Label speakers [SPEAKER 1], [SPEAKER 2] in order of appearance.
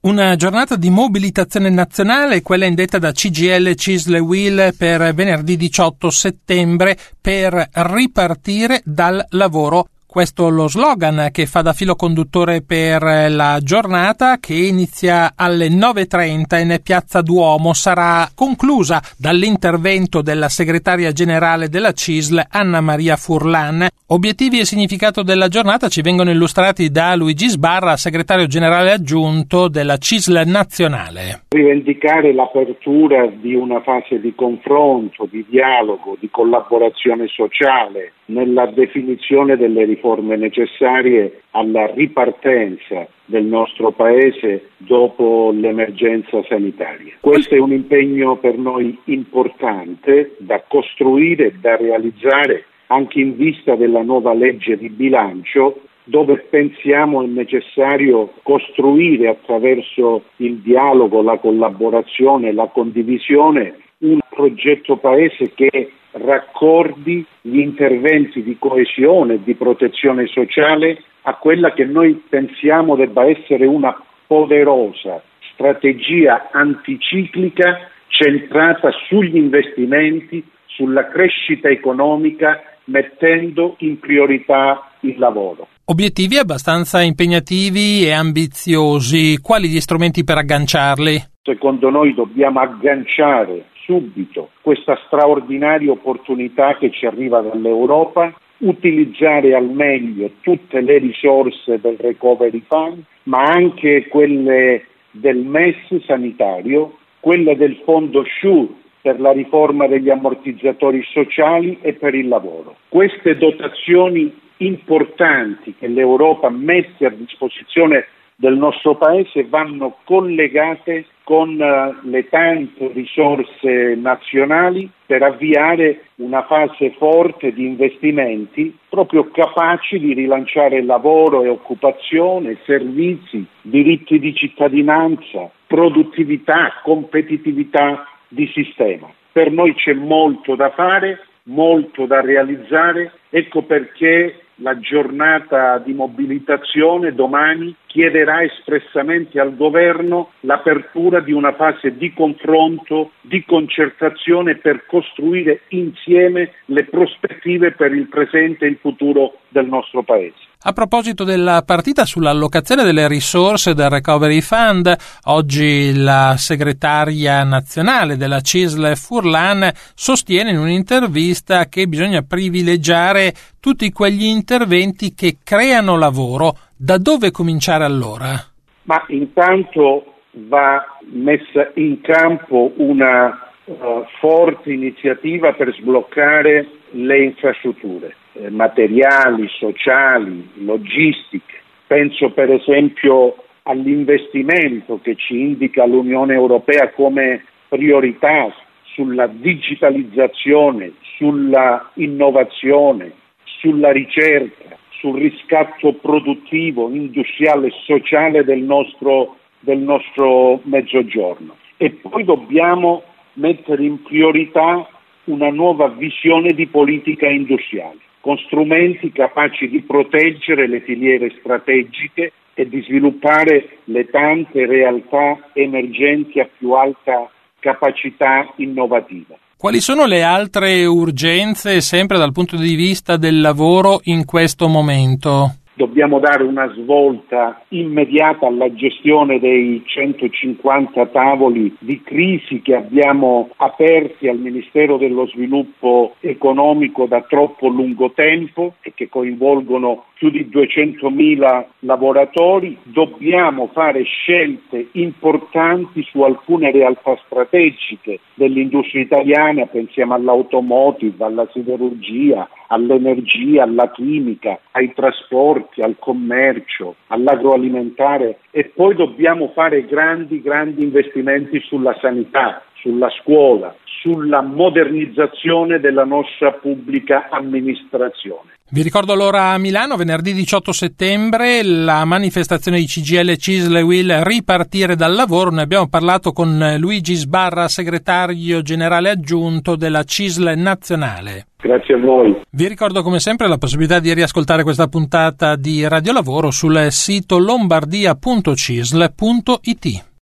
[SPEAKER 1] Una giornata di mobilitazione nazionale, quella indetta da CGIL, CISL e UIL per venerdì 18 settembre per ripartire dal lavoro. Questo è lo slogan che fa da filo conduttore per la giornata, che inizia alle 9:30 in Piazza Duomo. Sarà conclusa dall'intervento della segretaria generale della CISL, Anna Maria Furlan. Obiettivi e significato della giornata ci vengono illustrati da Luigi Sbarra, segretario generale aggiunto della CISL nazionale.
[SPEAKER 2] Rivendicare l'apertura di una fase di confronto, di dialogo, di collaborazione sociale nella definizione delle riforme necessarie alla ripartenza del nostro Paese dopo l'emergenza sanitaria. Questo è un impegno per noi importante da costruire, da realizzare anche in vista della nuova legge di bilancio, dove pensiamo è necessario costruire attraverso il dialogo, la collaborazione, la condivisione, un progetto Paese che raccordi gli interventi di coesione e di protezione sociale a quella che noi pensiamo debba essere una poderosa strategia anticiclica centrata sugli investimenti, sulla crescita economica, mettendo in priorità il lavoro.
[SPEAKER 1] Obiettivi abbastanza impegnativi e ambiziosi. Quali gli strumenti per agganciarli?
[SPEAKER 2] Secondo noi dobbiamo agganciare subito questa straordinaria opportunità che ci arriva dall'Europa, utilizzare al meglio tutte le risorse del Recovery Fund, ma anche quelle del MES sanitario, quelle del Fondo SURE per la riforma degli ammortizzatori sociali e per il lavoro. Queste dotazioni importanti che l'Europa mette a disposizione del nostro Paese vanno collegate con le tante risorse nazionali per avviare una fase forte di investimenti proprio capaci di rilanciare lavoro e occupazione, servizi, diritti di cittadinanza, produttività, competitività di sistema. Per noi c'è molto da fare, molto da realizzare, ecco perché la giornata di mobilitazione domani chiederà espressamente al governo l'apertura di una fase di confronto, di concertazione per costruire insieme le prospettive per il presente e il futuro del nostro Paese.
[SPEAKER 1] A proposito della partita sull'allocazione delle risorse del Recovery Fund, oggi la segretaria nazionale della CISL Furlan sostiene in un'intervista che bisogna privilegiare tutti quegli interventi che creano lavoro. Da dove cominciare allora?
[SPEAKER 2] Ma intanto va messa in campo una forte iniziativa per sbloccare le infrastrutture materiali, sociali, logistiche. Penso per esempio all'investimento che ci indica l'Unione Europea come priorità sulla digitalizzazione, sulla innovazione, sulla ricerca, sul riscatto produttivo, industriale e sociale del nostro mezzogiorno. E poi dobbiamo mettere in priorità una nuova visione di politica industriale, con strumenti capaci di proteggere le filiere strategiche e di sviluppare le tante realtà emergenti a più alta capacità innovativa.
[SPEAKER 1] Quali sono le altre urgenze, sempre dal punto di vista del lavoro, in questo momento?
[SPEAKER 2] Dobbiamo dare una svolta immediata alla gestione dei 150 tavoli di crisi che abbiamo aperti al Ministero dello Sviluppo Economico da troppo lungo tempo e che coinvolgono più di 200.000 lavoratori. Dobbiamo fare scelte importanti su alcune realtà strategiche dell'industria italiana, pensiamo all'automotive, alla siderurgia, all'energia, alla chimica, ai trasporti, al commercio, all'agroalimentare, e poi dobbiamo fare grandi investimenti sulla sanità, sulla scuola, sulla modernizzazione della nostra pubblica amministrazione.
[SPEAKER 1] Vi ricordo allora a Milano, venerdì 18 settembre, la manifestazione di CGIL, CISL e UIL Ripartire dal lavoro. Ne abbiamo parlato con Luigi Sbarra, segretario generale aggiunto della CISL nazionale.
[SPEAKER 2] Grazie a voi.
[SPEAKER 1] Vi ricordo come sempre la possibilità di riascoltare questa puntata di Radio Lavoro sul sito lombardia.cisl.it.